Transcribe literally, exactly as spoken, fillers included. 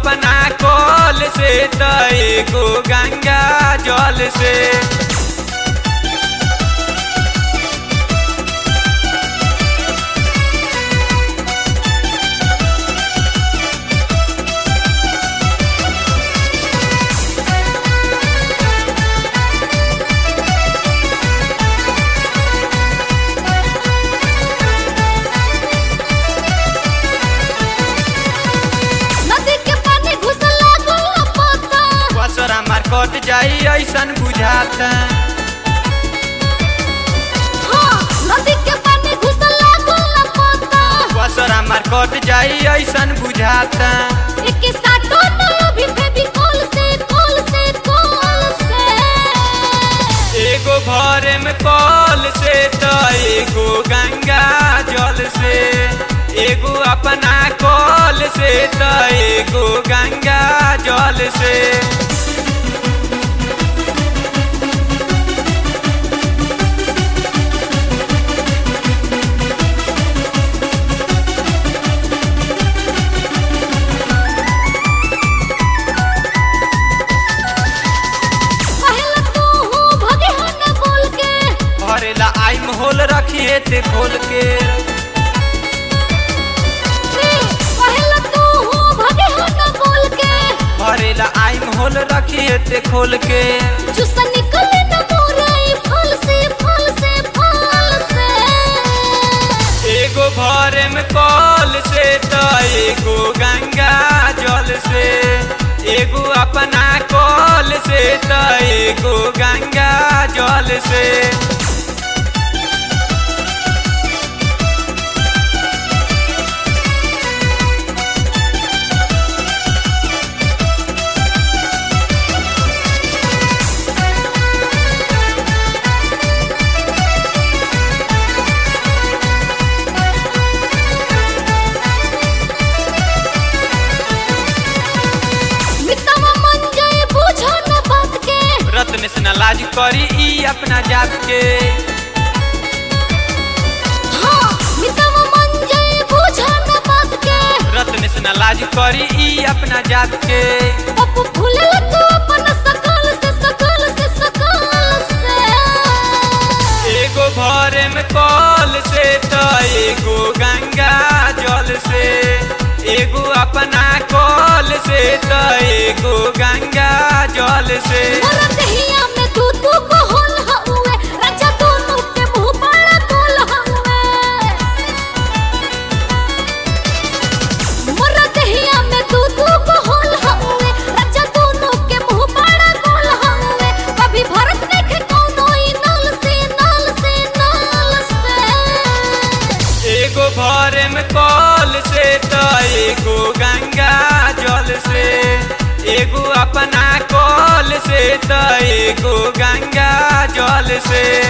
अपना कल से त एगो गंगा जल से। कट जाई ऐसन बुझाता। हाँ, नदी के पानी घुसला गोला पोता। बसरा मार कट जाई ऐसन बुझाता। एके साटो तो अभी फेविकोल से कोल से कोल से। एगो भरे में कल से त एगो गंगा जल से। एगो अपना कल से त एगो गंगा जल से। भरेला आई मोहल रखिए ते खोल के। पहला तू हूँ भगे हो न बोल के। भरेला आई मोहल रखिए ते खोल के। चुसा निकले न मोरे फल से फल से फल से। एगो भरे में कल से त एगो गंगा जल से। एगो अपना कल से त एगो गंगा जल से। रत्न से न लाज करी ई अपना जात के। हाँ, मितवा मन जाए बुझा न बात के। रत्न से न लाज करी ई अपना जात के। अब भूले तू अपन सकल से सकल से सकल से। एगो भरे में कल से त एगो गंगा जल से। एगो अपना कल से त एगो गंगा जल से। एगो भरे में कल से त एगो गंगा जल से। एगो अपना कल से त एगो गंगा जल से।